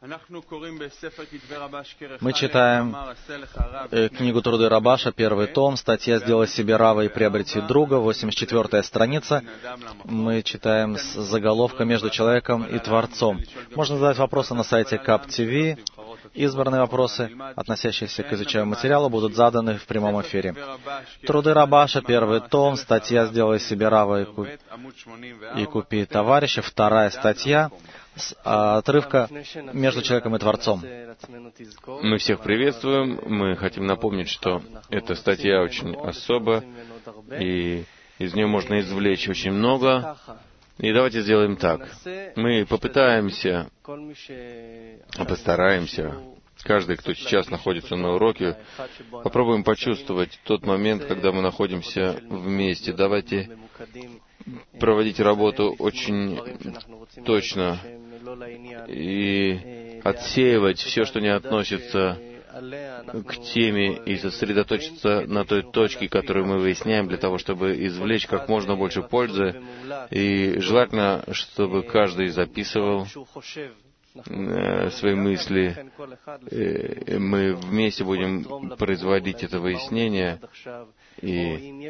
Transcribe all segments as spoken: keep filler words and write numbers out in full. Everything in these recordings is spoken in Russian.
Мы читаем книгу Труды Рабаша, первый том, статья «Сделай себе рава и приобрети друга», восемьдесят четвёртая страница. Мы читаем с заголовка «Между человеком и Творцом». Можно задать вопросы на сайте кап ти ви. Избранные вопросы, относящиеся к изучаемому материалу, будут заданы в прямом эфире. Труды Рабаша, первый том, статья «Сделай себе рава и, ку... и купи товарища», вторая статья, с отрывка «Между человеком и Творцом». Мы всех приветствуем. Мы хотим напомнить, что эта статья очень особа, и из нее можно извлечь очень много. И давайте сделаем так. Мы попытаемся, постараемся, каждый, кто сейчас находится на уроке, попробуем почувствовать тот момент, когда мы находимся вместе. Давайте проводить работу очень точно и отсеивать все, что не относится к теме, и сосредоточиться на той точке, которую мы выясняем, для того, чтобы извлечь как можно больше пользы. И желательно, чтобы каждый записывал свои мысли. Мы вместе будем производить это выяснение. И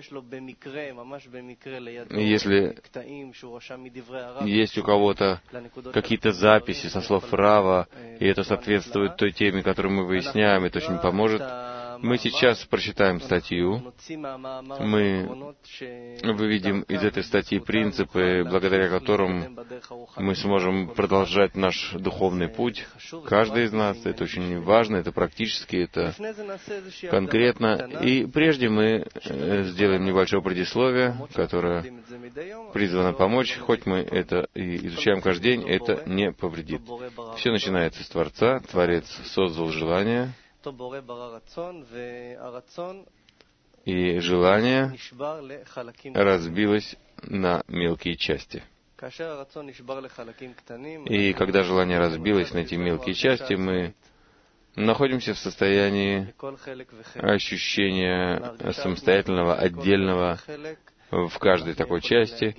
если есть у кого-то какие-то записи со слов Рава, и это соответствует той теме, которую мы выясняем, это очень поможет. Мы сейчас прочитаем статью. Мы выведем из этой статьи принципы, благодаря которым мы сможем продолжать наш духовный путь. Каждый из нас. Это очень важно, это практически, это конкретно. И прежде мы сделаем небольшое предисловие, которое призвано помочь. Хоть мы это и изучаем каждый день, это не повредит. Все начинается с Творца. Творец создал желание, и желание разбилось на мелкие части. И когда желание разбилось на эти мелкие части, мы находимся в состоянии ощущения самостоятельного, отдельного в каждой такой части.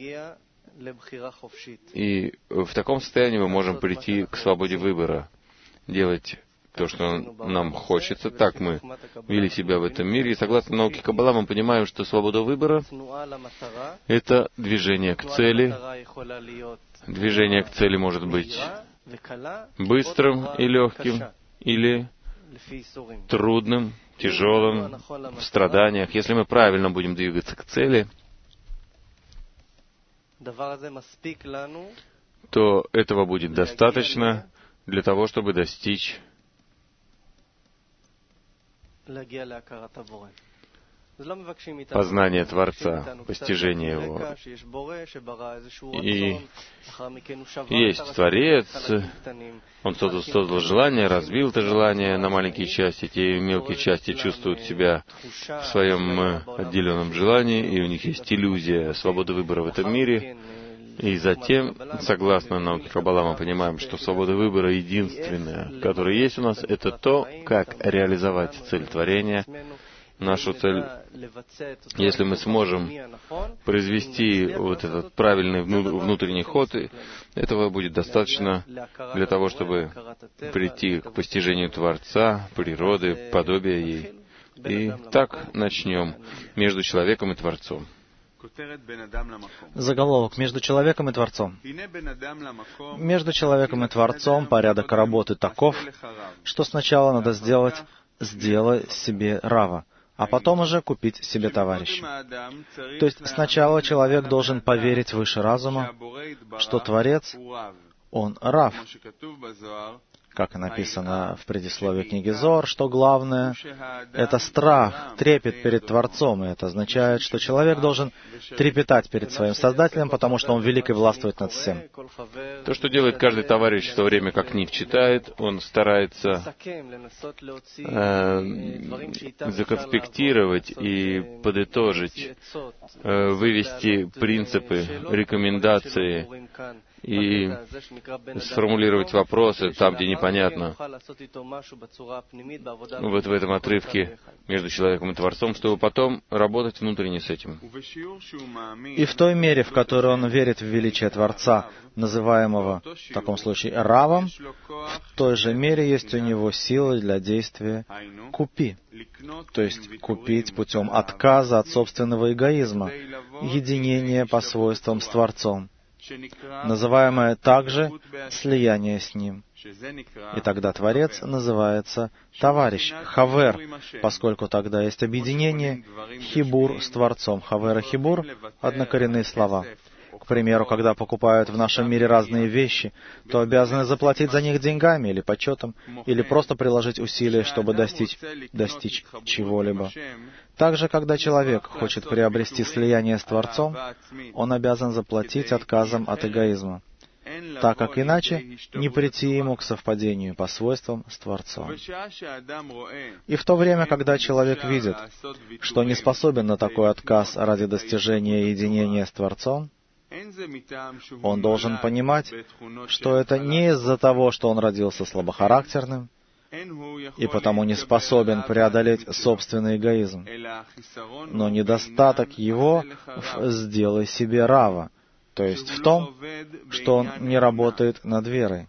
И в таком состоянии мы можем прийти к свободе выбора, делать то, что нам хочется. Так мы вели себя в этом мире. И согласно науке Каббала мы понимаем, что свобода выбора — это движение к цели. Движение к цели может быть быстрым и легким, или трудным, тяжелым, в страданиях. Если мы правильно будем двигаться к цели, то этого будет достаточно для того, чтобы достичь познание Творца, постижение Его. И есть Творец, Он создал, создал желание, разбил это желание на маленькие части. Те мелкие части чувствуют себя в своем отделенном желании, и у них есть иллюзия свободы выбора в этом мире. И затем, согласно науке Каббала, мы понимаем, что свобода выбора единственная, которая есть у нас, это то, как реализовать цель творения. Нашу цель, если мы сможем произвести вот этот правильный внутренний ход, этого будет достаточно для того, чтобы прийти к постижению Творца, природы, подобия ей. И так начнем между человеком и Творцом. Заголовок «Между человеком и Творцом». Между человеком и Творцом порядок работы таков, что сначала надо сделать «сделай себе рава», а потом уже купить себе товарища. То есть сначала человек должен поверить выше разума, что Творец, Он рав, как и написано в предисловии книги Зоар, что главное — это страх, трепет перед Творцом, и это означает, что человек должен трепетать перед своим Создателем, потому что Он велик и властвует над всем. То, что делает каждый товарищ в то время, как книг читает, он старается э, законспектировать и подытожить, э, вывести принципы, рекомендации и сформулировать вопросы там, где непонятно, вот в этом отрывке между человеком и Творцом, чтобы потом работать внутренне с этим. И в той мере, в которой он верит в величие Творца, называемого в таком случае Равом, в той же мере есть у него силы для действия купи, то есть купить путем отказа от собственного эгоизма, единение по свойствам с Творцом, называемое также слияние с Ним. И тогда Творец называется товарищ, хавер, поскольку тогда есть объединение, хибур с Творцом. Хавер и хибур — однокоренные слова. К примеру, когда покупают в нашем мире разные вещи, то обязаны заплатить за них деньгами или почетом, или просто приложить усилия, чтобы достичь, достичь чего-либо. Также, когда человек хочет приобрести слияние с Творцом, он обязан заплатить отказом от эгоизма, так как иначе не прийти ему к совпадению по свойствам с Творцом. И в то время, когда человек видит, что не способен на такой отказ ради достижения единения с Творцом, он должен понимать, что это не из-за того, что он родился слабохарактерным, и потому не способен преодолеть собственный эгоизм, но недостаток его в «сделай себе рава», то есть в том, что он не работает над верой,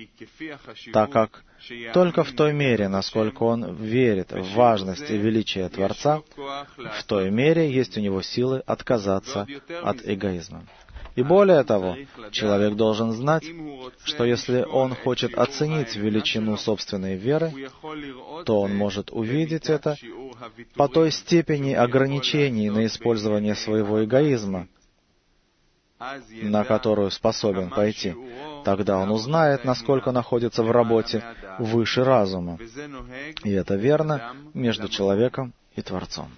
так как только в той мере, насколько он верит в важность и величие Творца, в той мере есть у него силы отказаться от эгоизма. И более того, человек должен знать, что если он хочет оценить величину собственной веры, то он может увидеть это по той степени ограничений на использование своего эгоизма, на которую способен пойти. Тогда он узнает, насколько находится в работе выше разума. И это верно между человеком и Творцом.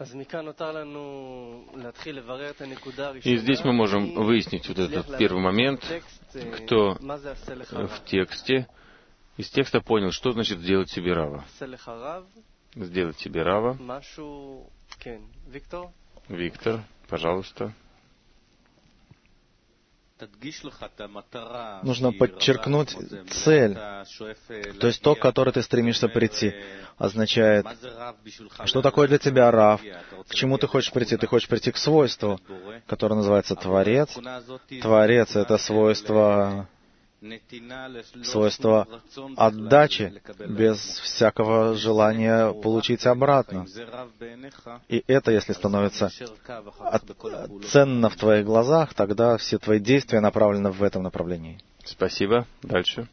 И здесь мы можем выяснить вот этот первый момент, кто в тексте, из текста понял, что значит сделать себе рава. Сделать себе рава. Виктор, пожалуйста. Нужно подчеркнуть цель, то есть то, к которой ты стремишься прийти. Означает, что такое для тебя рав, к чему ты хочешь прийти? Ты хочешь прийти к свойству, которое называется Творец. Творец — это свойство, свойство отдачи, без всякого желания получить обратно. И это, если становится ценно в твоих глазах, тогда все твои действия направлены в этом направлении. Спасибо. Дальше.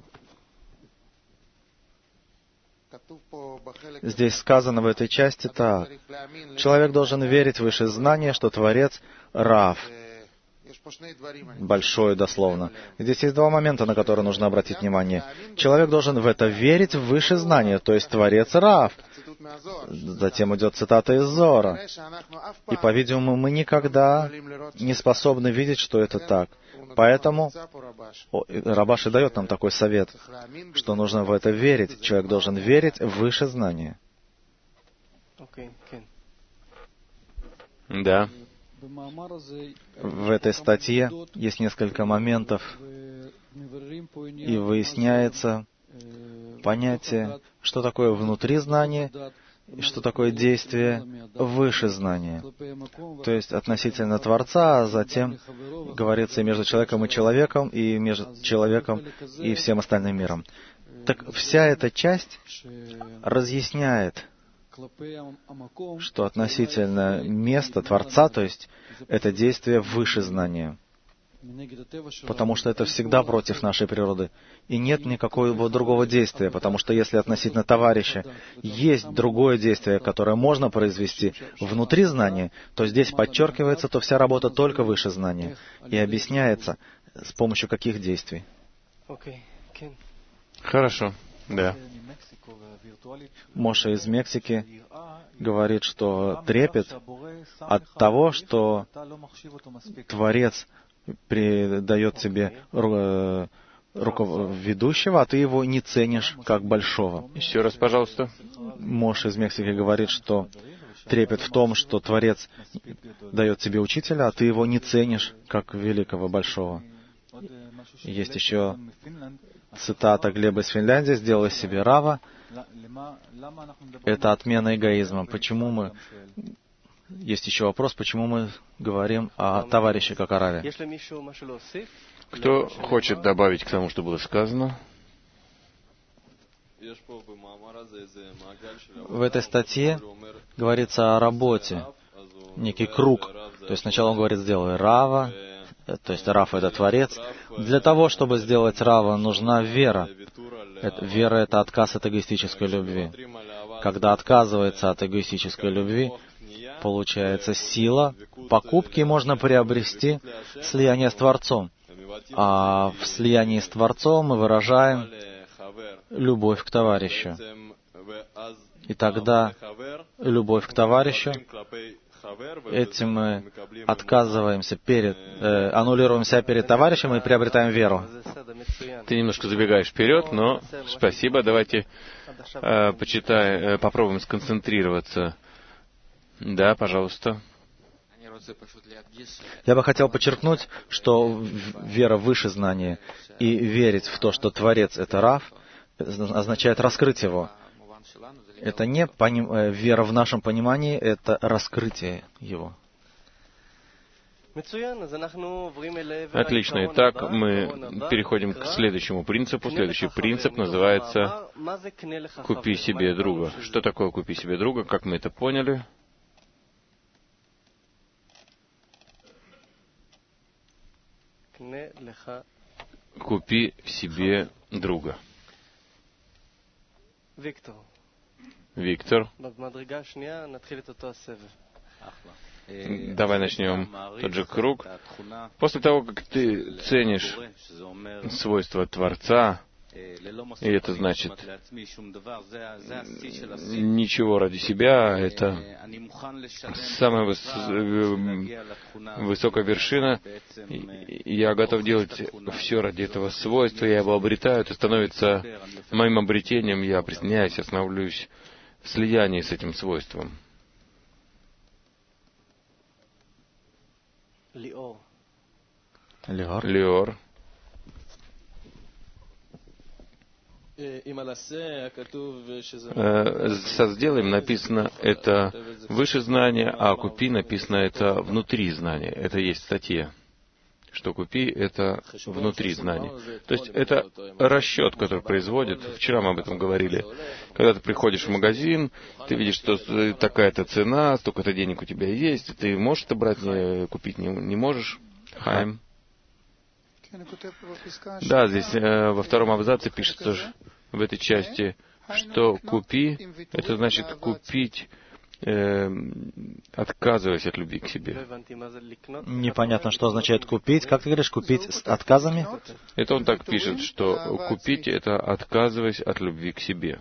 Здесь сказано в этой части так. Человек должен верить в высшее знание, что Творец — Рав. Большой, дословно. Здесь есть два момента, на которые нужно обратить внимание. Человек должен в это верить, в высшее знание, то есть Творец Рав. Затем идет цитата из Зора. И, по-видимому, мы никогда не способны видеть, что это так. Поэтому о, Рабаш и дает нам такой совет, что нужно в это верить. Человек должен верить в высшее знание. Да. В этой статье есть несколько моментов, и выясняется понятие, что такое внутри знания и что такое действие выше знания. То есть относительно Творца, а затем говорится и между человеком и человеком, и между человеком и всем остальным миром. Так вся эта часть разъясняет, что относительно места Творца, то есть это действие выше знания, потому что это всегда против нашей природы. И нет никакого другого действия, потому что если относительно товарища есть другое действие, которое можно произвести внутри знания, то здесь подчеркивается, то вся работа только выше знания. И объясняется, с помощью каких действий. Хорошо, да. Моше из Мексики говорит, что трепет от того, что Творец придает тебе руковедущего, а ты его не ценишь как большого. Еще раз, пожалуйста. Моше из Мексики говорит, что трепет в том, что Творец дает тебе учителя, а ты его не ценишь как великого большого. Есть еще цитата Глеба из Финляндии: «Сделай себе рава». Это отмена эгоизма. Почему мы... Есть еще вопрос, почему мы говорим о товарище как о раве. Кто хочет добавить к тому, что было сказано? В этой статье говорится о работе, некий круг. То есть сначала он говорит: сделай рава, то есть рав — это Творец. Для того, чтобы сделать рава, нужна вера. Это, вера — это отказ от эгоистической любви. Когда отказывается от эгоистической любви, получается сила. Покупки можно приобрести слияние с Творцом. А в слиянии с Творцом мы выражаем любовь к товарищу. И тогда любовь к товарищу, этим мы отказываемся перед, э, аннулируем себя перед товарищем и приобретаем веру. Ты немножко забегаешь вперед, но спасибо. Давайте э, почитаем, э, попробуем сконцентрироваться. Да, пожалуйста. Я бы хотел подчеркнуть, что вера выше знания, и верить в то, что Творец — это Рав, означает раскрыть его. Это не поним... вера в нашем понимании, это раскрытие его. Отлично. Итак, мы переходим к следующему принципу. Следующий принцип называется «Купи себе друга». Что такое «купи себе друга», как мы это поняли? Купи себе друга. Виктор. Давай начнем тот же круг. После того, как ты ценишь свойства Творца, и это значит ничего ради себя, это самая выс... высокая вершина. Я готов делать все ради этого свойства, я его обретаю, это становится моим обретением, я присоединяюсь, я становлюсь в слиянии с этим свойством. Лиор. Лиор. Со «сделаем» написано это выше знания, а «купи» написано это внутри знания. Это есть в статье, что «купи» — это внутри знания. То есть это расчет, который производит. Вчера мы об этом говорили. Когда ты приходишь в магазин, ты видишь, что такая-то цена, столько-то денег у тебя есть, ты можешь это брать, не, купить не, не можешь. Хайм. Да, здесь э, во втором абзаце пишется в этой части, что «купи» — это значит купить, э, отказываясь от любви к себе. Непонятно, что означает «купить». Как ты говоришь, «купить» с отказами? Это он так пишет, что «купить» — это отказываясь от любви к себе.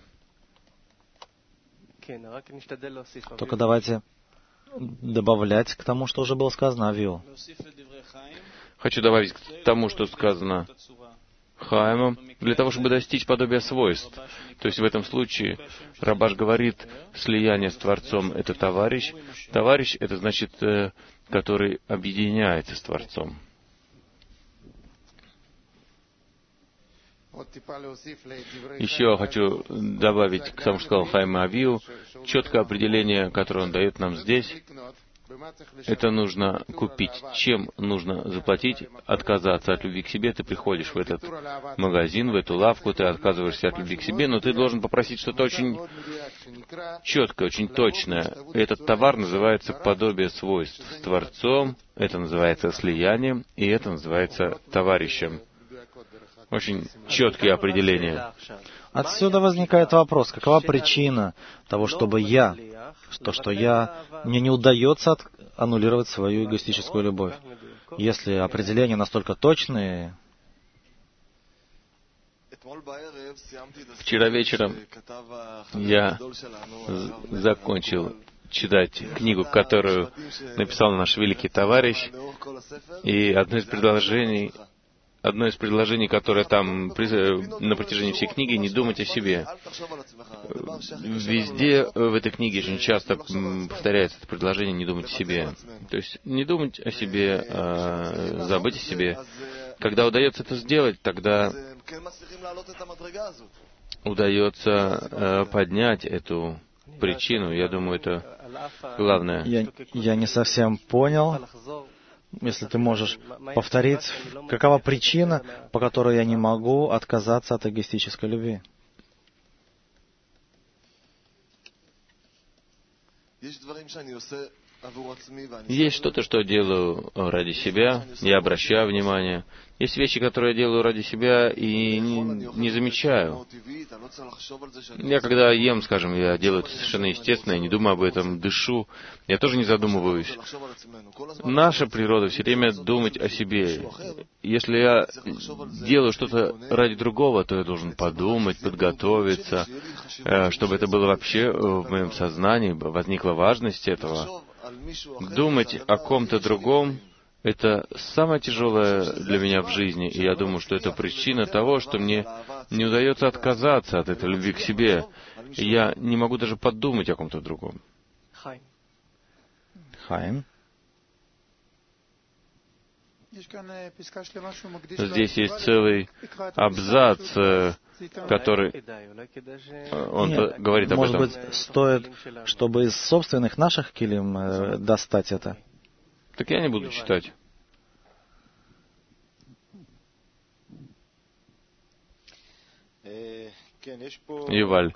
Только давайте добавлять к тому, что уже было сказано, Авио. Хочу добавить к тому, что сказано Хаимом, для того, чтобы достичь подобия свойств. То есть в этом случае Рабаш говорит, слияние с Творцом — это товарищ. Товарищ — это значит, который объединяется с Творцом. Еще хочу добавить к тому, что сказал Хаим Авиу, четкое определение, которое он дает нам здесь. Это нужно купить. Чем нужно заплатить? Отказаться от любви к себе. Ты приходишь в этот магазин, в эту лавку, ты отказываешься от любви к себе, но ты должен попросить что-то очень четкое, очень точное. Этот товар называется подобие свойств с Творцом, это называется слиянием, и это называется товарищем. Очень четкие определения. Отсюда возникает вопрос, какова причина того, чтобы я, то, что я, мне не удается от, аннулировать свою эгоистическую любовь. Если определения настолько точные... Вчера вечером я закончил читать книгу, которую написал наш великий товарищ, и одно из предложений... Одно из предложений, которое там на протяжении всей книги, не думать о себе. Везде в этой книге очень часто повторяется это предложение не думать о себе. То есть не думать о себе, а забыть о себе. Когда удается это сделать, тогда удается э, поднять эту причину. Я думаю, это главное. Я, я не совсем понял. Если ты можешь повторить, какова причина, по которой я не могу отказаться от эгоистической любви? Есть что-то, что я делаю ради себя, я обращаю внимание. Есть вещи, которые я делаю ради себя и не, не замечаю. Я когда ем, скажем, я делаю это совершенно естественно, я не думаю об этом, дышу, я тоже не задумываюсь. Наша природа все время думать о себе. Если я делаю что-то ради другого, то я должен подумать, подготовиться, чтобы это было вообще в моем сознании, возникла важность этого. Думать о ком-то другом — это самое тяжелое для меня в жизни, и я думаю, что это причина того, что мне не удается отказаться от этой любви к себе. И я не могу даже подумать о ком-то другом. Хайм. Здесь есть целый абзац, который он Нет, говорит об может этом. быть, стоит, чтобы из собственных наших килим э, достать это? Так я не буду читать. Юваль.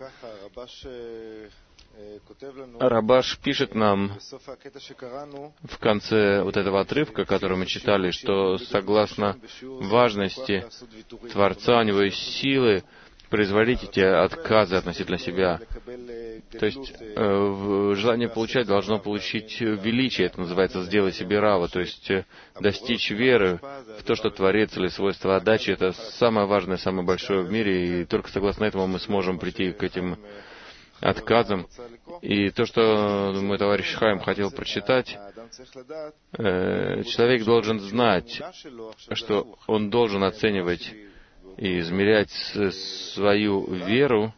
Рабаш пишет нам в конце вот этого отрывка, который мы читали, что согласно важности Творца, у него есть силы производить эти отказы относительно себя. То есть э, желание получать должно получить величие, это называется «сделай себе рава», то есть э, достичь веры в то, что Творец или свойство отдачи — это самое важное, самое большое в мире, и только согласно этому мы сможем прийти к этим отказам. И то, что мой товарищ Хайм хотел прочитать, э, человек должен знать, что он должен оценивать и измерять свою веру,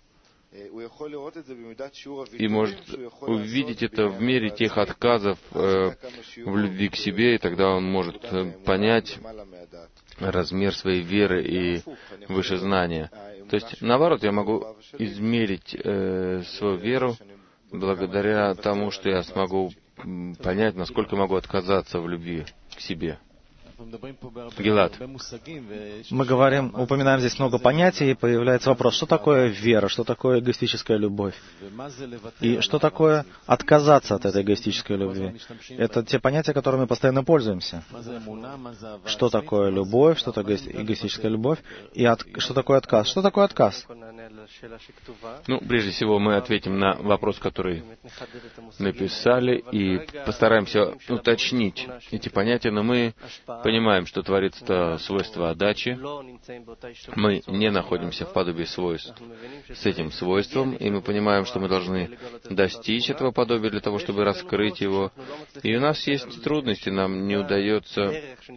и может увидеть это в мере тех отказов э, в любви к себе, и тогда он может понять размер своей веры и выше знания. То есть, наоборот, я могу измерить э, свою веру благодаря тому, что я смогу понять, насколько могу отказаться в любви к себе. Гилад. Мы говорим, упоминаем здесь много понятий, и появляется вопрос, что такое вера, что такое эгоистическая любовь, и что такое отказаться от этой эгоистической любви. Это те понятия, которыми мы постоянно пользуемся. Что такое любовь, что такое эгоистическая любовь, и от... что такое отказ. Что такое отказ? Ну, прежде всего, мы ответим на вопрос, который написали, и постараемся уточнить эти понятия, но мы понимаем, что Творец — это свойство отдачи. Мы не находимся в подобии свойств с этим свойством, и мы понимаем, что мы должны достичь этого подобия для того, чтобы раскрыть его. И у нас есть трудности, нам не удается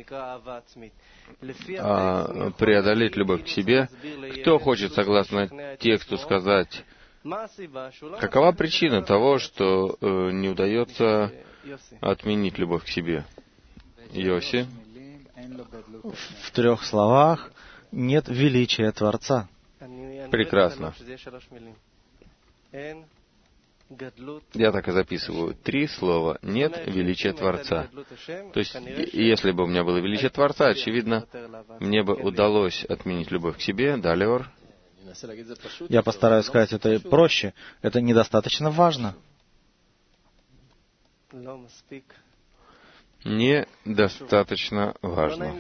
а, преодолеть любовь к себе. Кто хочет, согласно тексту, сказать, какова причина того, что э, не удается отменить любовь к себе? Йоси? В трех словах: нет величия Творца. Прекрасно. Я так и записываю. Три слова. Нет величия Творца. То есть, если бы у меня было величие Творца, очевидно, мне бы удалось отменить любовь к себе. Далее. Я постараюсь сказать это проще. Это недостаточно важно. Недостаточно важно.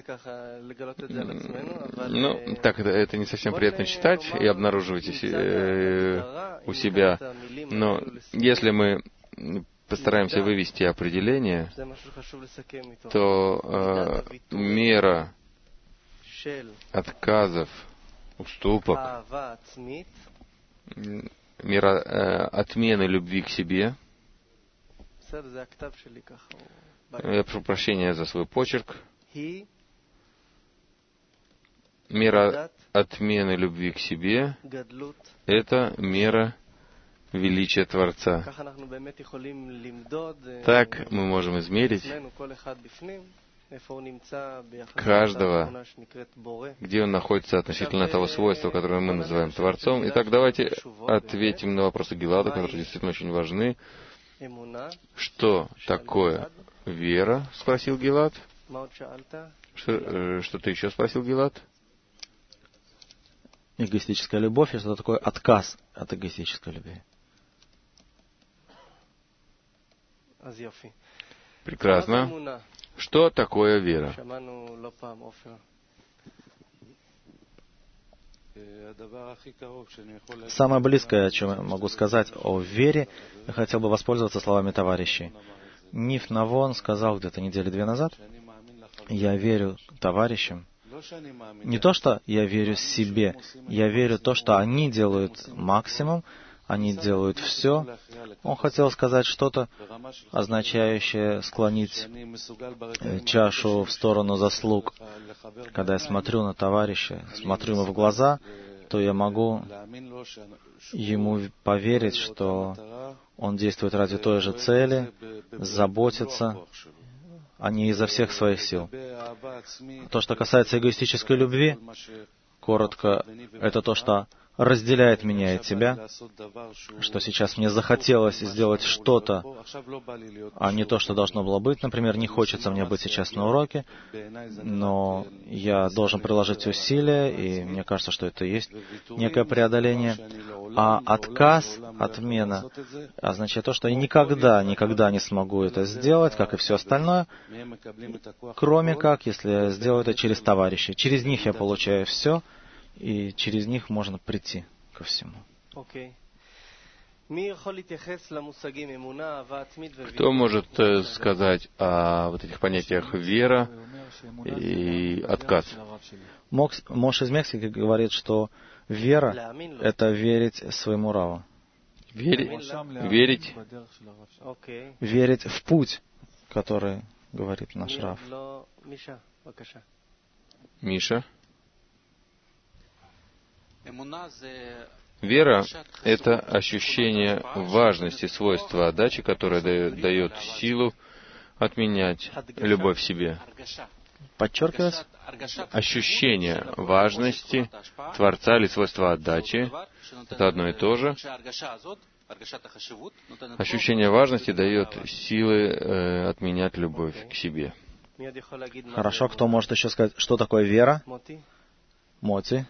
Ну, так это, это не совсем приятно читать и обнаруживать э, у себя. Но если мы постараемся вывести определение, то э, мера отказов, уступок, мера э, отмены любви к себе. Я прошу прощения за свой почерк. Мера отмены любви к себе — это мера величия Творца. Так мы можем измерить каждого, где он находится относительно того свойства, которое мы называем Творцом. Итак, давайте ответим на вопросы Гилада, которые действительно очень важны. Что такое вера? Спросил Гилад. Что, э, что ты еще спросил, Гилад? Эгоистическая любовь, и что такое отказ от эгоистической любви. Прекрасно. Что такое вера? Самое близкое, о чем я могу сказать о вере, я хотел бы воспользоваться словами товарищей. Ниф Навон сказал где-то недели две назад: «Я верю товарищам». Не то, что я верю себе, я верю в то, что они делают максимум, они делают все. Он хотел сказать что-то, означающее склонить чашу в сторону заслуг. Когда я смотрю на товарища, смотрю ему в глаза, то я могу ему поверить, что он действует ради той же цели, заботится, а не изо всех своих сил. То, что касается эгоистической любви, коротко, это то, что разделяет меня и тебя, что сейчас мне захотелось сделать что-то, а не то, что должно было быть. Например, не хочется мне быть сейчас на уроке, но я должен приложить усилия, и мне кажется, что это и есть некое преодоление. А отказ, отмена, означает то, что я никогда, никогда не смогу это сделать, как и все остальное, кроме как, если я сделаю это через товарищей. Через них я получаю все, и через них можно прийти ко всему. Кто может сказать о вот этих понятиях вера и отказ? Мош из Мексики говорит, что вера — это верить своему Раву. Верить? Верить? Верить в путь, который говорит наш Рав. Миша? Вера — это ощущение важности свойства отдачи, которое дает силу отменять любовь в себе. Подчеркивать? Ощущение важности Творца или свойства отдачи — это одно и то же. Ощущение важности дает силы э, отменять любовь к себе. Хорошо, кто может еще сказать, что такое вера? Моти.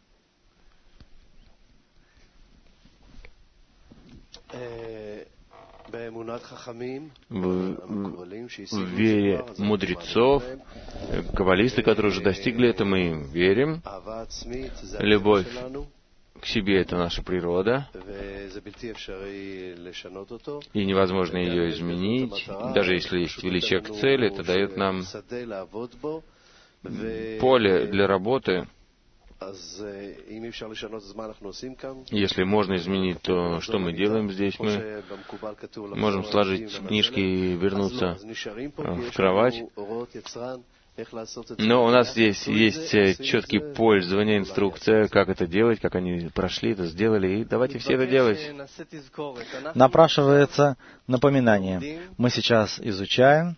В, в вере мудрецов, каббалисты, которые уже достигли этого, мы им верим. Любовь к себе — это наша природа, и невозможно ее изменить. Даже если есть величие к цели, это дает нам поле для работы. Если можно изменить то, что мы делаем здесь, мы можем сложить книжки и вернуться в кровать. Но у нас здесь есть четкие пользования, инструкция, как это делать, как они прошли, это сделали, и давайте все это делать. Напрашивается напоминание. Мы сейчас изучаем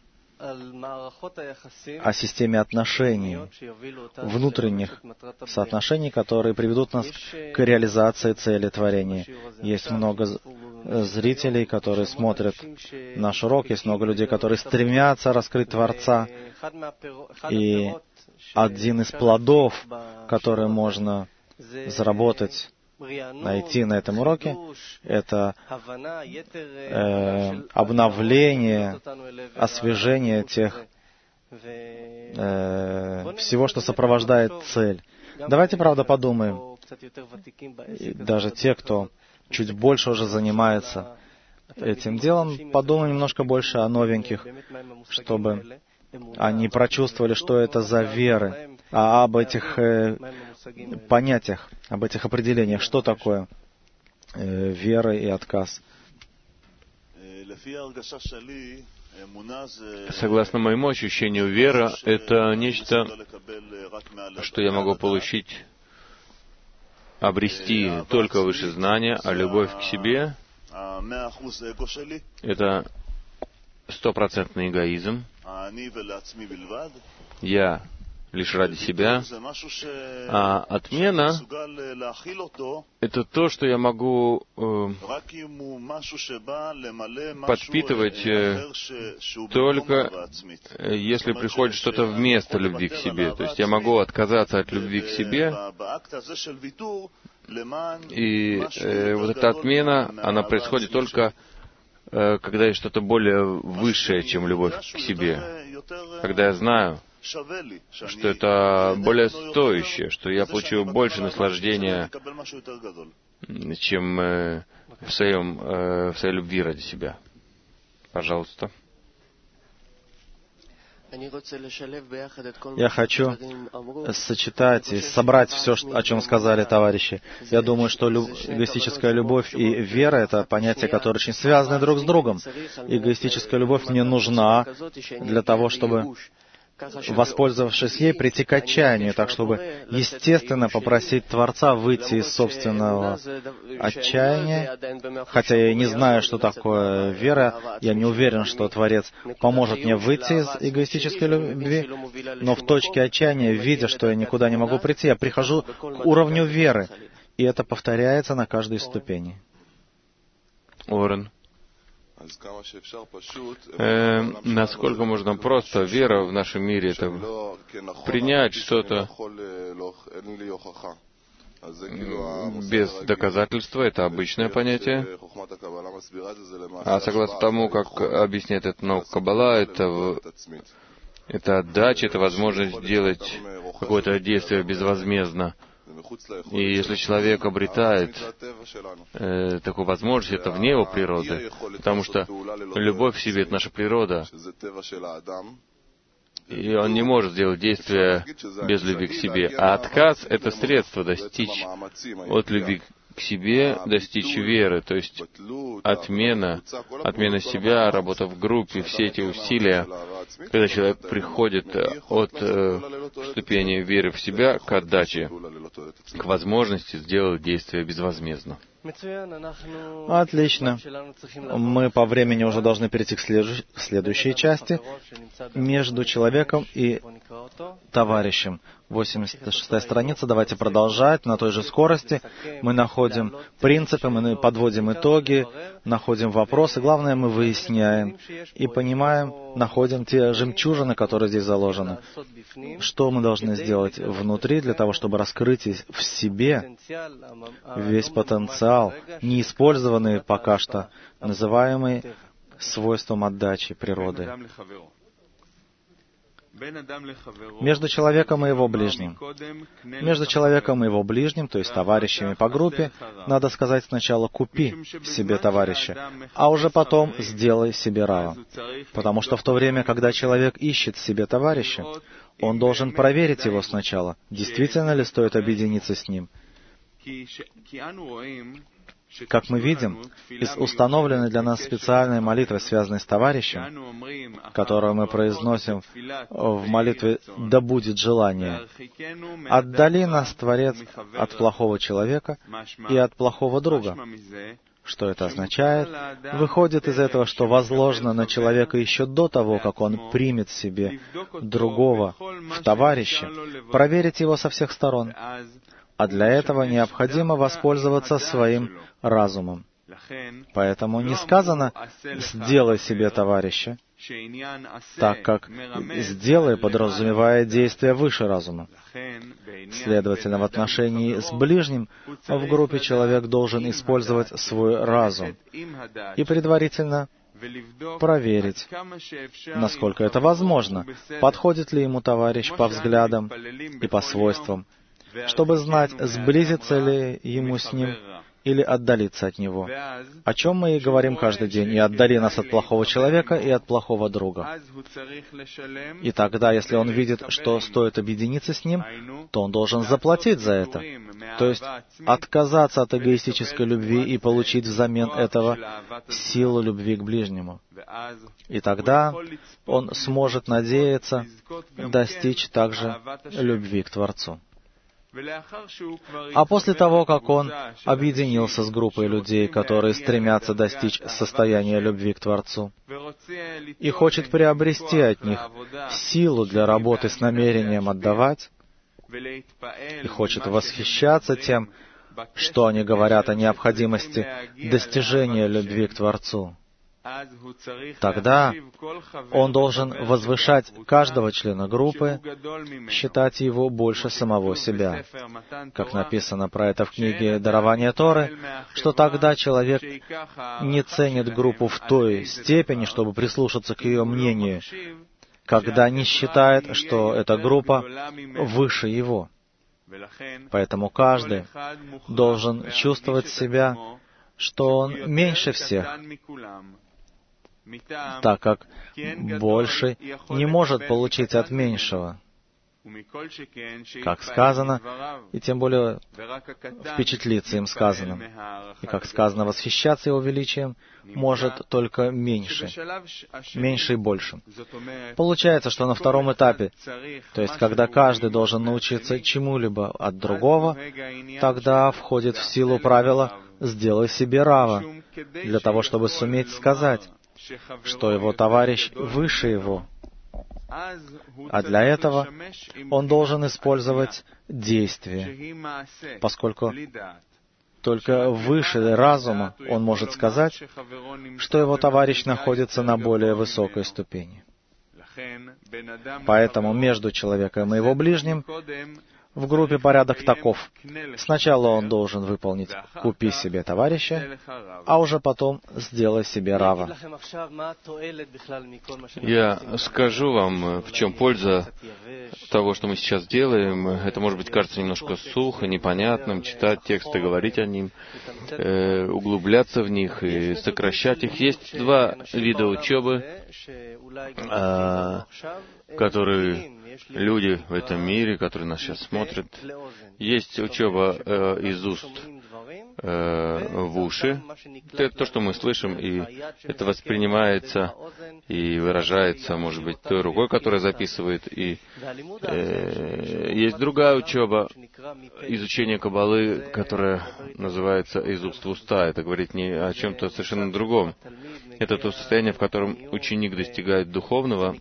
о системе отношений, внутренних соотношений, которые приведут нас к реализации цели творения. Есть много зрителей, которые смотрят наш урок, есть много людей, которые стремятся раскрыть Творца. И один из плодов, который можно заработать, найти на этом уроке, это э, обновление, освежение тех э, всего, что сопровождает цель. Давайте, правда, подумаем, и даже те, кто чуть больше уже занимается этим делом, подумаем немножко больше о новеньких, чтобы они прочувствовали, что это за веры, а об этих э, понятиях, об этих определениях, что такое э, вера и отказ. Согласно моему ощущению, вера — это нечто, что я могу получить, обрести только выше знания, а любовь к себе — это стопроцентный эгоизм. я лишь ради себя, а отмена — это то, что я могу э, подпитывать э, только э, если приходит что-то вместо любви к себе. То есть я могу отказаться от любви к себе, и э, вот эта отмена, она происходит только э, когда есть что-то более высшее, чем любовь к себе. Когда я знаю, что это более стоящее, что я получу больше наслаждения, чем э, в, своем, э, в своей любви ради себя. Пожалуйста. Я хочу сочетать и собрать все, о чем сказали товарищи. Я думаю, что люб... эгоистическая любовь и вера — это понятия, которые очень связаны друг с другом. Эгоистическая любовь мне нужна для того, чтобы, воспользовавшись ей, прийти к отчаянию, так чтобы, естественно, попросить Творца выйти из собственного отчаяния. Хотя я и не знаю, что такое вера, я не уверен, что Творец поможет мне выйти из эгоистической любви, но в точке отчаяния, видя, что я никуда не могу прийти, я прихожу к уровню веры, и это повторяется на каждой ступени. Орен. Э, насколько можно просто, вера в нашем мире, это принять что-то без доказательства, это обычное понятие. А согласно тому, как объясняет это наука Каббала, это, это отдача, это возможность сделать какое-то действие безвозмездно. И если человек обретает э, такую возможность, это вне его природы, потому что любовь в себе — это наша природа, и он не может сделать действия без любви к себе. А отказ — это средство достичь от любви к себе, достичь веры, то есть отмена, отмена себя, работа в группе, все эти усилия, когда человек приходит от э, ступени веры в себя к отдаче, к возможности сделать действие безвозмездно. Отлично. Мы по времени уже должны перейти к следующей, следующей части. Между человеком и товарищем. восемьдесят шестая страница. Давайте продолжать на той же скорости. Мы находим принципы, мы подводим итоги, находим вопросы. Главное, мы выясняем и понимаем, находим те жемчужины, которые здесь заложены. Что мы должны сделать внутри для того, чтобы раскрыть в себе весь потенциал, неиспользованный пока что, называемый свойством отдачи природы. Между человеком и его ближним. Между человеком и его ближним, то есть товарищами по группе, надо сказать сначала «купи себе товарища», а уже потом «сделай себе рава». Потому что в то время, когда человек ищет себе товарища, он должен проверить его сначала, действительно ли стоит объединиться с ним. Как мы видим, из установленной для нас специальной молитвы, связанной с товарищем, которую мы произносим в молитве «Да будет желание», «Отдали нас, Творец, от плохого человека и от плохого друга». Что это означает? Выходит из этого, что возложено на человека еще до того, как он примет себе другого в товарища, проверить его со всех сторон. А для этого необходимо воспользоваться своим разумом. Поэтому не сказано «сделай себе товарища», так как «сделай» подразумевает действие выше разума. Следовательно, в отношении с ближним в группе человек должен использовать свой разум и предварительно проверить, насколько это возможно, подходит ли ему товарищ по взглядам и по свойствам, чтобы знать, сблизится ли ему с ним или отдалиться от него. О чем мы и говорим каждый день: «И отдали нас от плохого человека и от плохого друга». И тогда, если он видит, что стоит объединиться с ним, то он должен заплатить за это. То есть отказаться от эгоистической любви и получить взамен этого силу любви к ближнему. И тогда он сможет надеяться достичь также любви к Творцу. А после того, как он объединился с группой людей, которые стремятся достичь состояния любви к Творцу, и хочет приобрести от них силу для работы с намерением отдавать, и хочет восхищаться тем, что они говорят о необходимости достижения любви к Творцу, тогда он должен возвышать каждого члена группы, считать его больше самого себя. Как написано про это в книге «Дарование Торы», что тогда человек не ценит группу в той степени, чтобы прислушаться к ее мнению, когда не считает, что эта группа выше его. Поэтому каждый должен чувствовать себя, что он меньше всех, так как больший не может получить от меньшего, как сказано, и тем более впечатлиться им сказанным. И как сказано, восхищаться его величием может только меньше, меньше и больше. Получается, что на втором этапе, то есть когда каждый должен научиться чему-либо от другого, тогда входит в силу правило «сделай себе рава», для того, чтобы суметь сказать, что его товарищ выше его. А для этого он должен использовать действие, поскольку только выше разума он может сказать, что его товарищ находится на более высокой ступени. Поэтому между человеком и его ближним в группе порядок таков. Сначала он должен выполнить «купи себе товарища», а уже потом «сделай себе рава». Я скажу вам, в чем польза того, что мы сейчас делаем. Это, может быть, кажется немножко сухо, непонятным, читать тексты, говорить о них, э, углубляться в них и сокращать их. Есть два вида учебы, э, которые люди в этом мире, которые нас сейчас смотрят. Есть учеба э, из уст э, в уши. Это то, что мы слышим, и это воспринимается и выражается, может быть, той рукой, которая записывает. И э, есть другая учеба, изучение Каббалы, которая называется из уст в уста. Это говорит не о чем-то совершенно другом. Это то состояние, в котором ученик достигает духовного,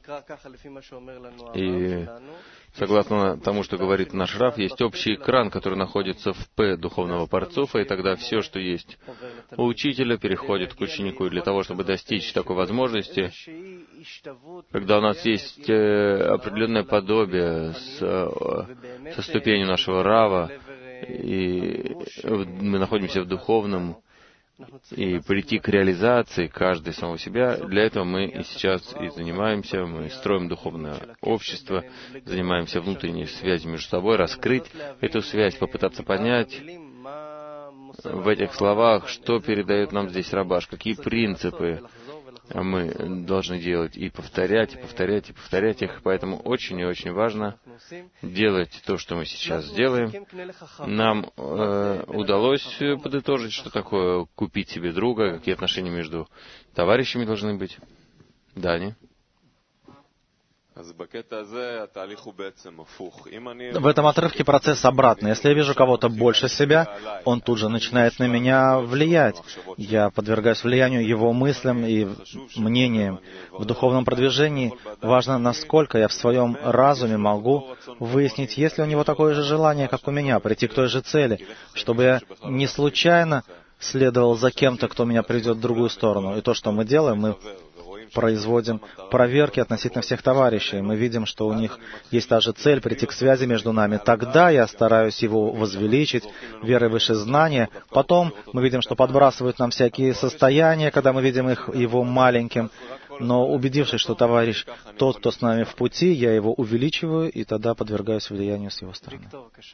и согласно тому, что говорит наш Рав, есть общий экран, который находится в П духовного парцуфа, и тогда все, что есть у учителя, переходит к ученику. И для того, чтобы достичь такой возможности, когда у нас есть определенное подобие с, со ступенью нашего Рава, и мы находимся в духовном, и прийти к реализации каждый самого себя, для этого мы и сейчас и занимаемся, мы строим духовное общество, занимаемся внутренней связью между собой, раскрыть эту связь, попытаться понять в этих словах, что передает нам здесь Рабаш, какие принципы мы должны делать, и повторять, и повторять, и повторять их. Поэтому очень и очень важно делать то, что мы сейчас делаем. Нам э, удалось подытожить, что такое купить себе друга, какие отношения между товарищами должны быть. Дани? В этом отрывке процесс обратный. Если я вижу кого-то больше себя, он тут же начинает на меня влиять. Я подвергаюсь влиянию его мыслям и мнениям. В духовном продвижении важно, насколько я в своем разуме могу выяснить, есть ли у него такое же желание, как у меня, прийти к той же цели, чтобы я не случайно следовал за кем-то, кто меня приведет в другую сторону. И то, что мы делаем, мы производим проверки относительно всех товарищей. Мы видим, что у них есть та же цель — прийти к связи между нами. Тогда я стараюсь его возвеличить верой выше знания. Потом мы видим, что подбрасывают нам всякие состояния, когда мы видим их его маленьким. Но убедившись, что товарищ тот, кто с нами в пути, я его увеличиваю, и тогда подвергаюсь влиянию с его стороны.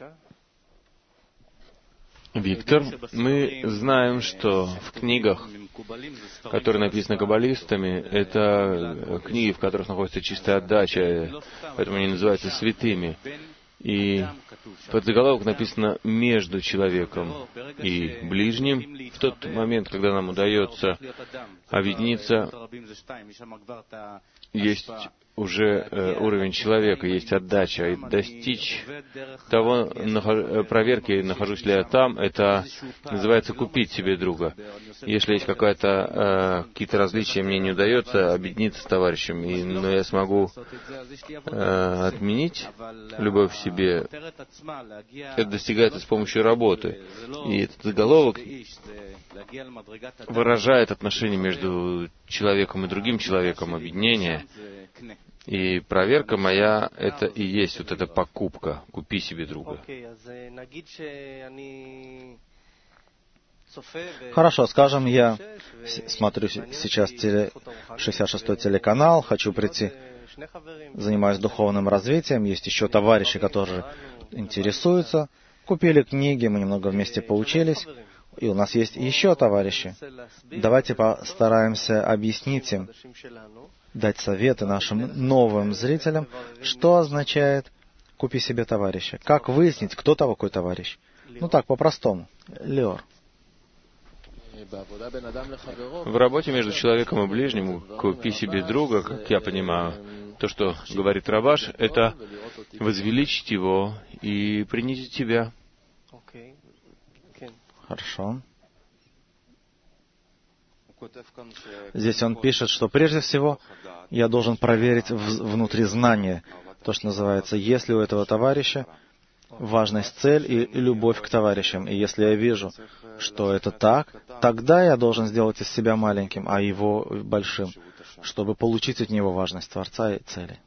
Виктор, мы знаем, что в книгах, которые написаны каббалистами, это книги, в которых находится чистая отдача, поэтому они называются святыми. И под заголовок написано «между человеком и ближним». В тот момент, когда нам удается объединиться, есть уже э, уровень человека, есть отдача. И достичь того нахож... проверки, нахожусь ли я там, это называется купить себе друга. Если есть какая-то, э, какие-то различия, мне не удается объединиться с товарищем, и, но я смогу э, отменить любовь в себе, это достигается с помощью работы. И этот заголовок выражает отношение между человеком и другим человеком, объединение. И проверка моя — это и есть вот эта покупка. Купи себе друга. Хорошо, скажем, я смотрю сейчас теле... шестьдесят шестой телеканал, хочу прийти, занимаюсь духовным развитием, есть еще товарищи, которые интересуются, купили книги, мы немного вместе поучились, и у нас есть еще товарищи. Давайте постараемся объяснить им, дать советы нашим новым зрителям, что означает «купи себе товарища». Как выяснить, кто такой товарищ? Ну так, по-простому. Леор. В работе между человеком и ближним «купи себе друга», как я понимаю, то, что говорит Рабаш, это возвеличить его и принизить себя. Хорошо. Здесь он пишет, что прежде всего я должен проверить внутри знания, то, что называется, есть ли у этого товарища важность, цель и любовь к товарищам. И если я вижу, что это так, тогда я должен сделать из себя маленьким, а его большим, чтобы получить от него важность Творца и цели.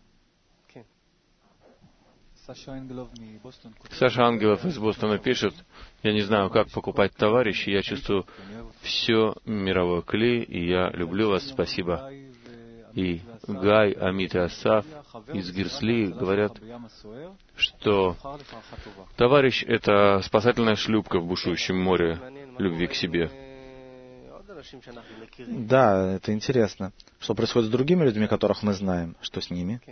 Саша Ангелов из Бостона пишет: «Я не знаю, как покупать товарищей, я чувствую все мировое кли, и я люблю вас, спасибо». И Гай, Амит и Асаф из Гирсли говорят, что товарищ — это спасательная шлюпка в бушующем море любви к себе. Да, это интересно. Что происходит с другими людьми, которых мы знаем? Что с ними?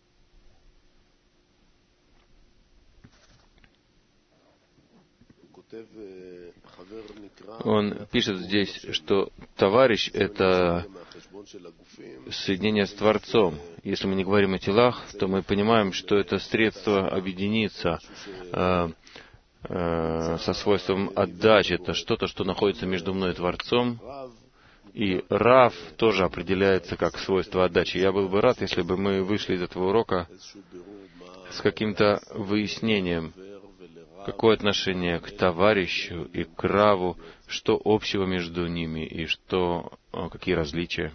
Он пишет здесь, что товарищ — это соединение с Творцом. Если мы не говорим о телах, то мы понимаем, что это средство объединиться э, э, со свойством отдачи. Это что-то, что находится между мной и Творцом. И Рав тоже определяется как свойство отдачи. Я был бы рад, если бы мы вышли из этого урока с каким-то выяснением, какое отношение к товарищу и к Раву, что общего между ними и что, какие различия.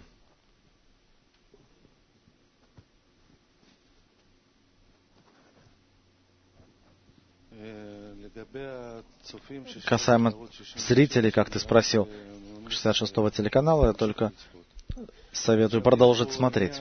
Касаемо зрителей, как ты спросил, шестьдесят шестого телеканала, я только советую продолжить смотреть.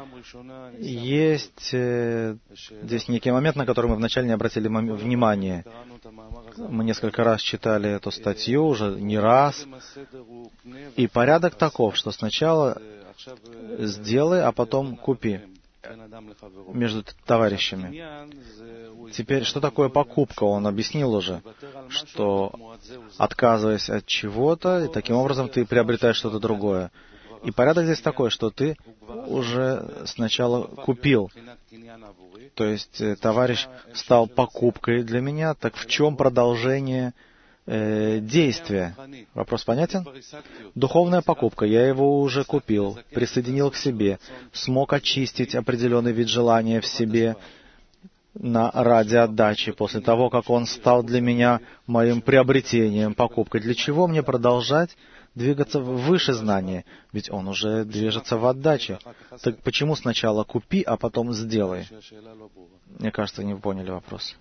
Есть э, здесь некий момент, на который мы вначале не обратили внимания. Мы несколько раз читали эту статью, уже не раз. И порядок таков, что сначала сделай, а потом купи между товарищами. Теперь, что такое покупка? Он объяснил уже, что отказываясь от чего-то, и таким образом ты приобретаешь что-то другое. И порядок здесь такой, что ты уже сначала купил. То есть э, товарищ стал покупкой для меня, так в чем продолжение э, действия? Вопрос понятен? Духовная покупка. Я его уже купил, присоединил к себе, смог очистить определенный вид желания в себе на, ради отдачи, после того, как он стал для меня моим приобретением, покупкой. Для чего мне продолжать двигаться выше знания? Ведь он уже движется в отдаче. Так почему сначала купи, а потом сделай? Мне кажется, не поняли вопрос.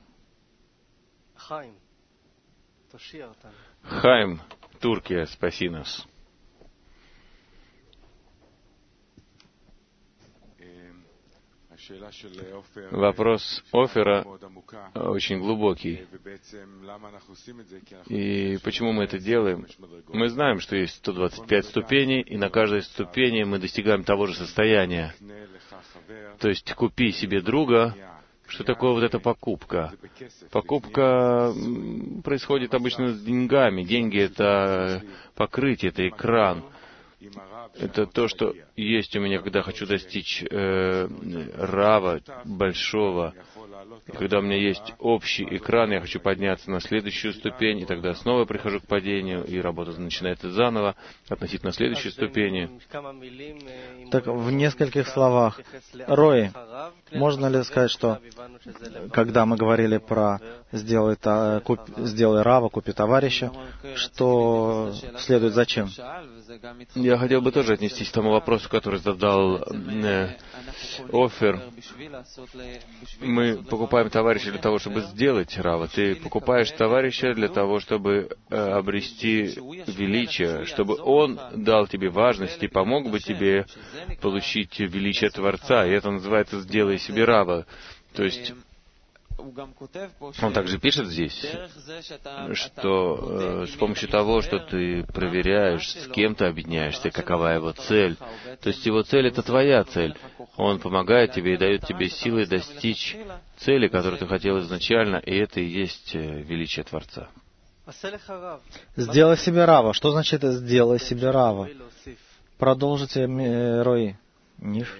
Хайм, Турция, спаси нас. Вопрос Офера очень глубокий. И почему мы это делаем? Мы знаем, что есть сто двадцать пять ступеней, и на каждой ступени мы достигаем того же состояния. То есть купи себе друга. Что такое вот эта покупка? Покупка происходит обычно с деньгами. Деньги — это покрытие, это экран. это то, что есть у меня, когда хочу достичь э, рава большого. И когда у меня есть общий экран, я хочу подняться на следующую ступень, и тогда снова прихожу к падению, и работа начинается заново, относительно следующей ступени. Так в нескольких словах, Рои, можно ли сказать, что когда мы говорили про «сделай, та, куп, сделай рава, купи товарища», что следует зачем? Я хотел бы тоже отнестись к тому вопросу, который задал э, Офер. Мы покупаем товарища для того, чтобы сделать рава. Ты покупаешь товарища для того, чтобы э, обрести величие, чтобы он дал тебе важность и помог бы тебе получить величие Творца. И это называется «сделай себе рава». То есть он также пишет здесь, что э, с помощью того, что ты проверяешь, с кем ты объединяешься, какова его цель. То есть его цель — это твоя цель. Он помогает тебе и дает тебе силы достичь цели, которую ты хотел изначально, и это и есть величие Творца. «Сделай себе рава». Что значит «сделай себе рава»? Продолжите, Рои. Ниф.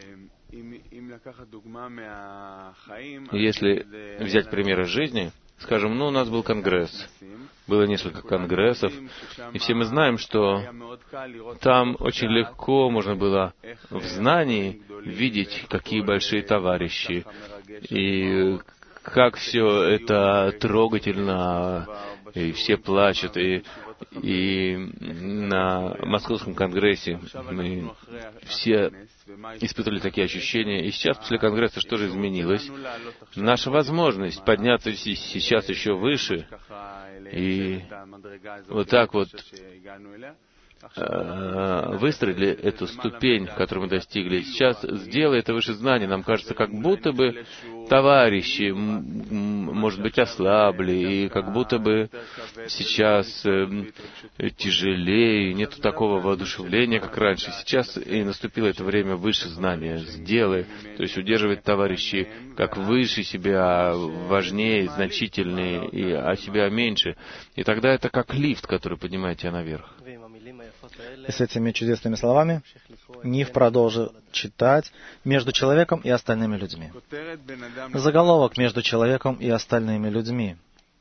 Если взять примеры жизни, скажем, ну, у нас был конгресс, было несколько конгрессов, и все мы знаем, что там очень легко можно было в знании видеть, какие большие товарищи, и как все это трогательно, и все плачут, и, и на Московском конгрессе мы все испытывали такие ощущения. И сейчас, после конгресса, что же изменилось? Наша возможность подняться сейчас еще выше и вот так вот выстроили эту ступень, которую мы достигли. Сейчас, сделай это выше знаний, нам кажется, как будто бы товарищи, может быть, ослабли, и как будто бы сейчас тяжелее, нету такого воодушевления, как раньше. Сейчас и наступило это время выше знания. Сделай, то есть удерживать товарищей как выше себя, важнее, значительнее, и, а себя меньше. И тогда это как лифт, который поднимает тебя наверх. И с этими чудесными словами Ниф продолжил читать «Между человеком и остальными людьми». Заголовок «Между человеком и остальными людьми».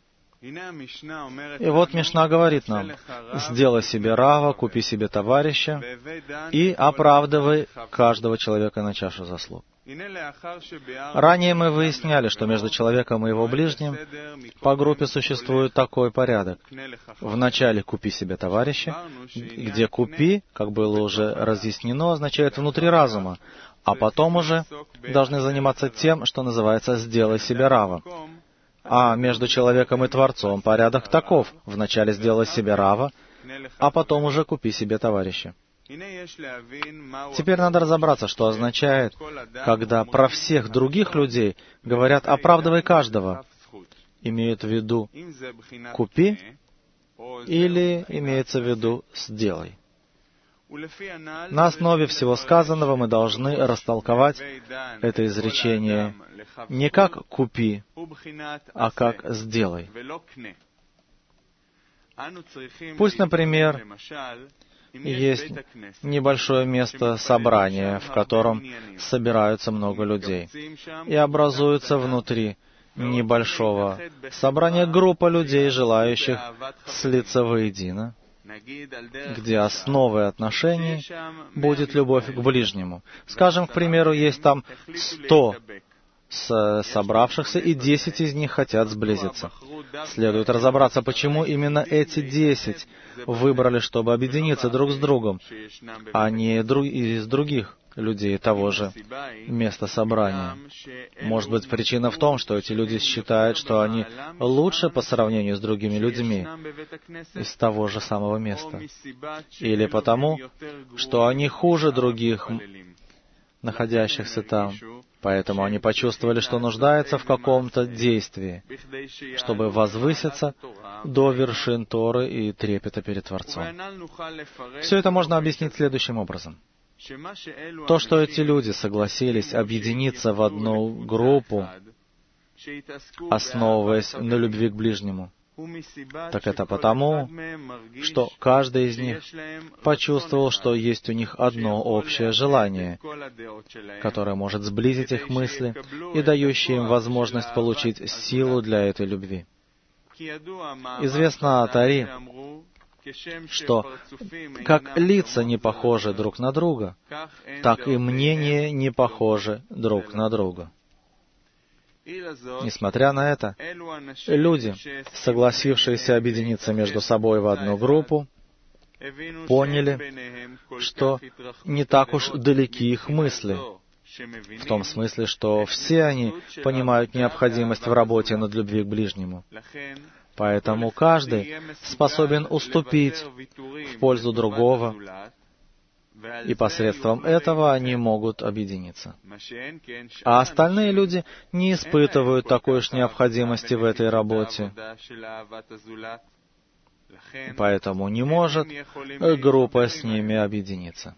И вот Мишна говорит нам: «Сделай себе рава, купи себе товарища и оправдывай каждого человека на чашу заслуг». Ранее мы выясняли, что между человеком и его ближним по группе существует такой порядок. Вначале «купи себе товарища», где «купи», как было уже разъяснено, означает «внутри разума», а потом уже должны заниматься тем, что называется «сделай себе рава». А между человеком и Творцом порядок таков: вначале сделай себе рава, а потом уже купи себе товарища. Теперь надо разобраться, что означает, когда про всех других людей говорят «оправдывай каждого». Имеют в виду «купи» или имеется в виду «сделай». На основе всего сказанного мы должны растолковать это изречение не как «купи», а как «сделай». Пусть, например, есть небольшое место собрания, в котором собираются много людей, и образуется внутри небольшого собрания группа людей, желающих слиться воедино, где основой отношений будет любовь к ближнему. Скажем, к примеру, есть там сто собравшихся, и десять из них хотят сблизиться. Следует разобраться, почему именно эти десять выбрали, чтобы объединиться друг с другом, а не из других людей того же места собрания. Может быть, причина в том, что эти люди считают, что они лучше по сравнению с другими людьми из того же самого места. Или потому, что они хуже других, находящихся там. Поэтому они почувствовали, что нуждаются в каком-то действии, чтобы возвыситься до вершин Торы и трепета перед Творцом. Все это можно объяснить следующим образом. То, что эти люди согласились объединиться в одну группу, основываясь на любви к ближнему, Так это потому, что каждый из них почувствовал, что есть у них одно общее желание, которое может сблизить их мысли и дающее им возможность получить силу для этой любви. Известно от Ари, что как лица не похожи друг на друга, так и мнения не похожи друг на друга. Несмотря на это, люди, согласившиеся объединиться между собой в одну группу, поняли, что не так уж далеки их мысли, в том смысле, что все они понимают необходимость в работе над любви к ближнему. Поэтому каждый способен уступить в пользу другого, и посредством этого они могут объединиться. А остальные люди не испытывают такой уж необходимости в этой работе, поэтому не может группа с ними объединиться.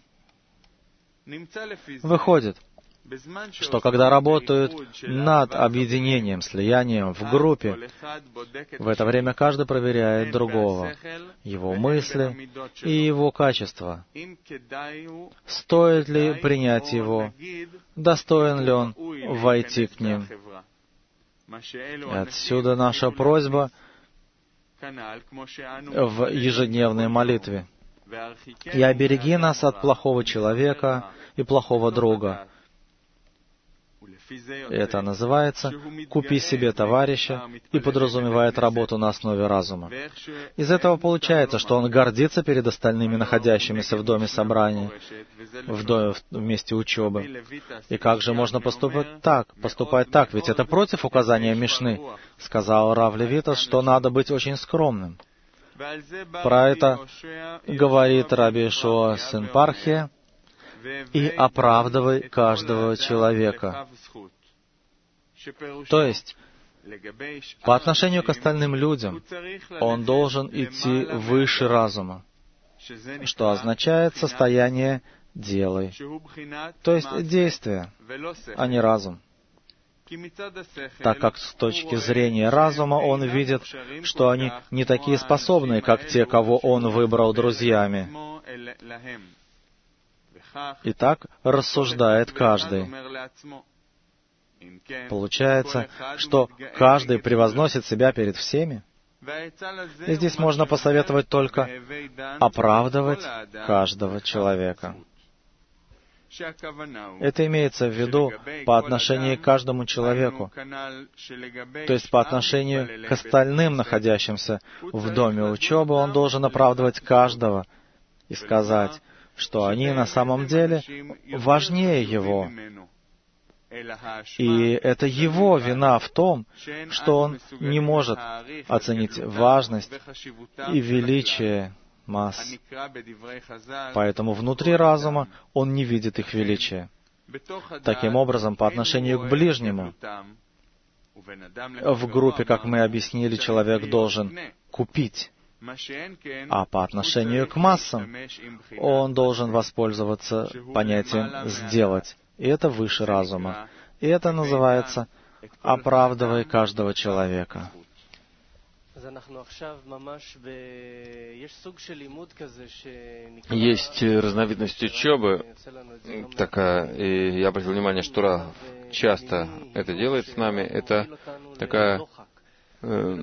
Выходит, что когда работают над объединением, слиянием в группе, в это время каждый проверяет другого, его мысли и его качества. Стоит ли принять его, достоин ли он войти к ним. И отсюда наша просьба в ежедневной молитве. «И обереги нас от плохого человека и плохого друга». Это называется «купи себе товарища» и подразумевает работу на основе разума. Из этого получается, что он гордится перед остальными, находящимися в доме собрания, в, доме, в месте учебы. И как же можно поступать так? Поступать так, ведь это против указания Мишны. Сказал Рав Левитас, что надо быть очень скромным. Про это говорит Раби Йешуа сын Пархия: «И оправдывай каждого человека». То есть, по отношению к остальным людям, он должен идти выше разума, что означает состояние «делай», то есть действие, а не разум. Так как с точки зрения разума он видит, что они не такие способные, как те, кого он выбрал друзьями. И так рассуждает каждый. Получается, что каждый превозносит себя перед всеми. И здесь можно посоветовать только оправдывать каждого человека. Это имеется в виду по отношению к каждому человеку, то есть по отношению к остальным, находящимся в доме учебы, он должен оправдывать каждого и сказать, что они на самом деле важнее его. И это его вина в том, что он не может оценить важность и величие масс. Поэтому внутри разума он не видит их величия. Таким образом, по отношению к ближнему, в группе, как мы объяснили, человек должен купить, а по отношению к массам он должен воспользоваться понятием «сделать». И это выше разума. И это называется «оправдывай каждого человека». Есть разновидность учебы такая, и я обратил внимание, что Рав часто это делает с нами. Это такая э,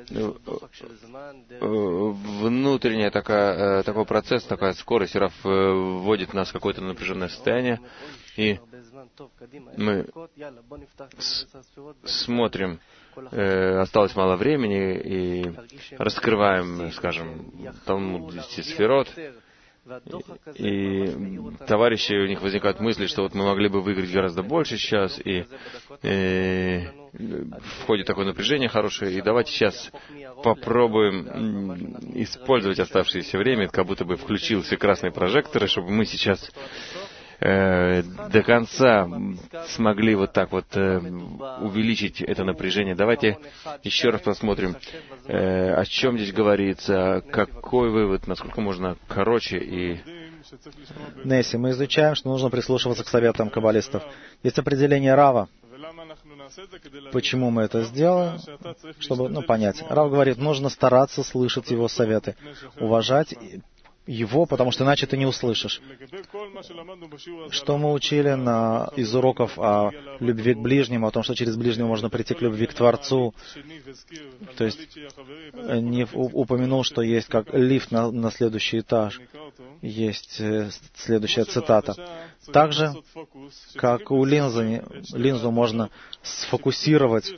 внутренняя такая, такой процесс, такая скорость. Рав вводит нас в какое-то напряженное состояние, и мы с- смотрим, э, осталось мало времени, и раскрываем, скажем, Талмуд десяти сферот, и, и товарищи, у них возникают мысли, что вот мы могли бы выиграть гораздо больше сейчас, и, и входит такое напряжение хорошее, и давайте сейчас попробуем использовать оставшееся время, как будто бы включился красный прожектор, чтобы мы сейчас до конца смогли вот так вот э, увеличить это напряжение. Давайте еще раз посмотрим, э, о чем здесь говорится, какой вывод, насколько можно короче и... Несси, мы изучаем, что нужно прислушиваться к советам каббалистов. Есть определение Рава. Почему мы это сделаем? Чтобы, ну, понять. Рав говорит, нужно стараться слышать его советы, уважать его, потому что иначе ты не услышишь. Что мы учили на, из уроков о любви к ближнему, о том, что через ближнего можно прийти к любви к Творцу. То есть не упомянул, что есть как лифт на, на следующий этаж. Есть следующая цитата. Так же, как у линзы, линзу можно сфокусировать,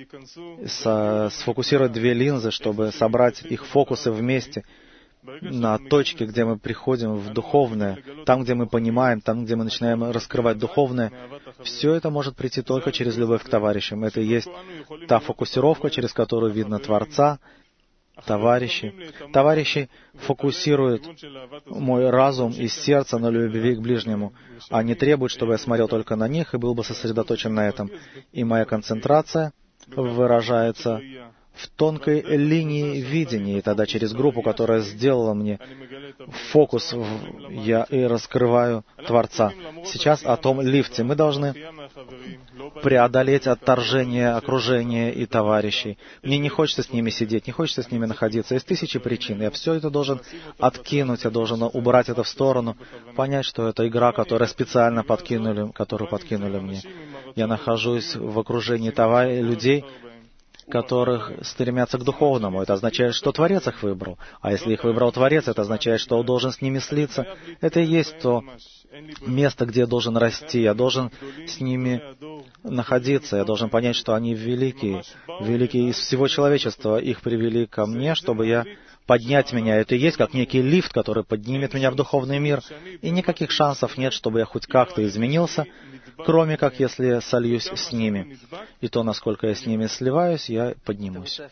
со, сфокусировать две линзы, чтобы собрать их фокусы вместе, на точке, где мы приходим в духовное, там, где мы понимаем, там, где мы начинаем раскрывать духовное, все это может прийти только через любовь к товарищам. Это и есть та фокусировка, через которую видно Творца, товарищи. Товарищи фокусируют мой разум и сердце на любви к ближнему. Они требуют, чтобы я смотрел только на них и был бы сосредоточен на этом. И моя концентрация выражается в тонкой линии видения, и тогда через группу, которая сделала мне фокус, я и раскрываю Творца. Сейчас о том лифте. Мы должны преодолеть отторжение окружения и товарищей. Мне не хочется с ними сидеть, не хочется с ними находиться. Есть тысячи причин. Я все это должен откинуть, я должен убрать это в сторону, понять, что это игра, которую специально подкинули, которую подкинули мне. Я нахожусь в окружении товарищей, людей, которых стремятся к духовному. Это означает, что Творец их выбрал. А если их выбрал Творец, это означает, что он должен с ними слиться. Это и есть то место, где я должен расти. Я должен с ними находиться. Я должен понять, что они великие. Великие из всего человечества. Их привели ко мне, чтобы я поднять меня. Это и есть как некий лифт, который поднимет меня в духовный мир. И никаких шансов нет, чтобы я хоть как-то изменился, кроме как если я сольюсь с ними. И то, насколько я с ними сливаюсь, я поднимусь.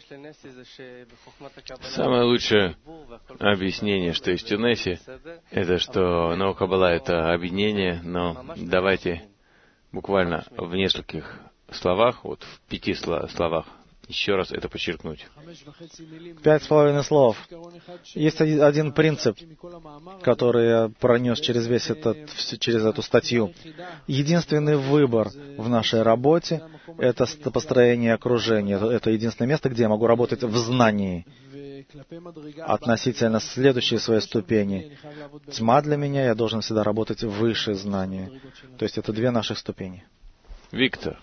Самое лучшее объяснение, что есть у Несси, это что наука Каббала — это объединение, но давайте буквально в нескольких словах, вот в пяти словах, еще раз это подчеркнуть. Пять с половиной слов. Есть один принцип, который я пронес через весь этот, через эту статью. Единственный выбор в нашей работе — это построение окружения. Это единственное место, где я могу работать в знании относительно следующей своей ступени. Тьма для меня, я должен всегда работать выше знания. То есть это две наших ступени. Виктор,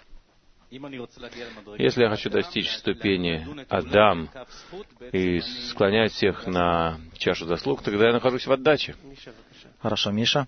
если я хочу достичь ступени Адам и склонять всех на чашу заслуг, тогда я нахожусь в отдаче. Хорошо, Миша.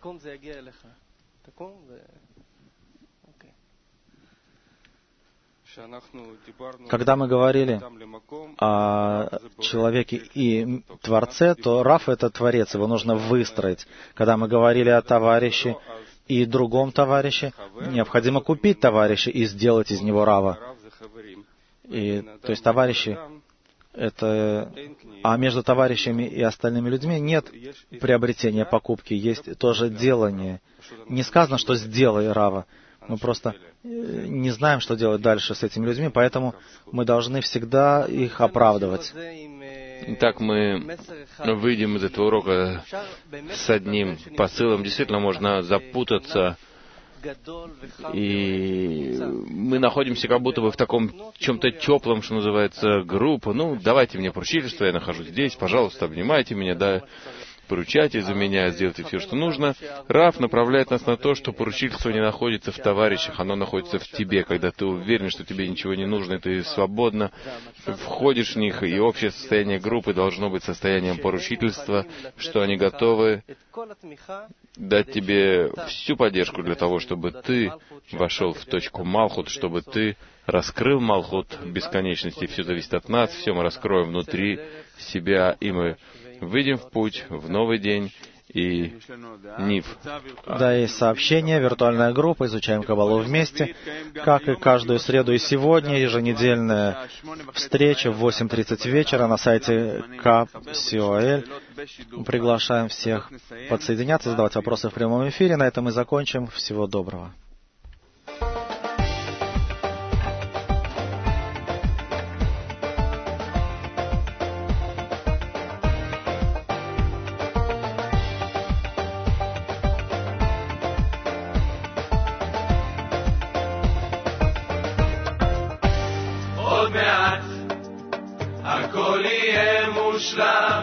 Когда мы говорили о человеке и Творце, то Рав — это Творец, его нужно выстроить. Когда мы говорили о товарище и другом товарище, необходимо купить товарища и сделать из него Рава. И, то есть товарищи — это... А между товарищами и остальными людьми нет приобретения покупки, есть тоже делание. Не сказано, что сделай Рава. Мы просто не знаем, что делать дальше с этими людьми, поэтому мы должны всегда их оправдывать. Итак, мы выйдем из этого урока с одним посылом. Действительно, можно запутаться, и мы находимся как будто бы в таком чем-то теплом, что называется, группа. Ну, давайте мне поручительство, я нахожусь здесь, пожалуйста, обнимайте меня, да, поручайте за меня, сделайте все, что нужно. Рав направляет нас на то, что поручительство не находится в товарищах, оно находится в тебе, когда ты уверен, что тебе ничего не нужно, и ты свободно входишь в них, и общее состояние группы должно быть состоянием поручительства, что они готовы дать тебе всю поддержку для того, чтобы ты вошел в точку Малхут, чтобы ты раскрыл Малхут бесконечности. Все зависит от нас, все мы раскроем внутри себя, и мы выйдем в путь, в новый день, и Нив. Да, есть сообщение, виртуальная группа, изучаем Каббалу вместе, как и каждую среду и сегодня, еженедельная встреча в восемь тридцать вечера на сайте кап.сиоэль. Приглашаем всех подсоединяться, задавать вопросы в прямом эфире. На этом мы закончим. Всего доброго.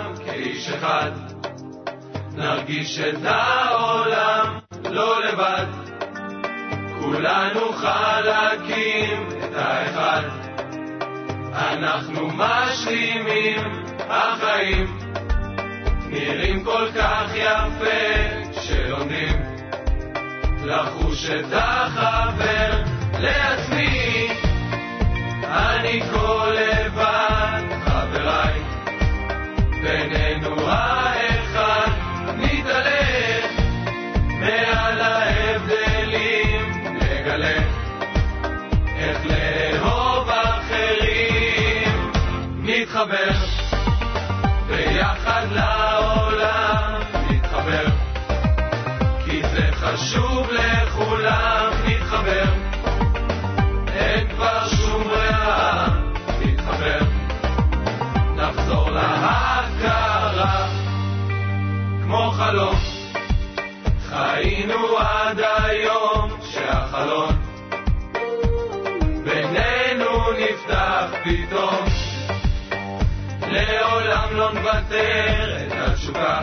כאיש אחד, נרגיש את העולם לא לבד, כולנו חלקים את האחד, אנחנו משלימים החיים, נראים כל כך יפה שלומדים לחוש את החבר לעצמי, אני כל לבד חבריי, בינינו האחד נתעלה, מעל ההבדלים נגלה איך לאהוב אחרים, נתחבר ביחד לעולם, נתחבר כי זה חשוב לכולם, נתחבר אין כבר שום ברירה, נתחבר נחזור להכרה כמו חלום, חיינו עד היום שהחלון בינינו נפתח פתאום, לעולם לא נוותר את התשוקה,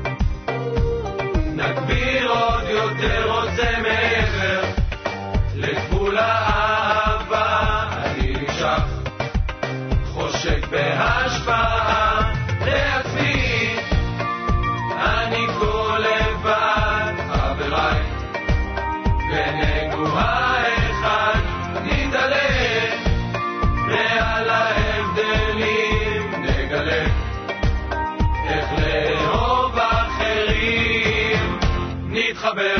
נגביר עוד יותר רוצה מעבר לגבול האהבה, אני נמשך חושק בהשפעה לעצמי, אני כל לבד חבריי, בינינו האחד נתעלה, מעל ההבדלים נגלה איך לאהוב אחרים, נתחבר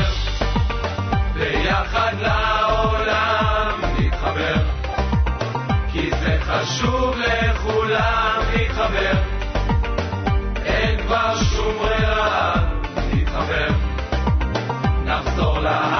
ביחד לעולם, נתחבר כי זה חשוב לכולם, נתחבר אין כבר שום ברירה, נתחבר נחזור לה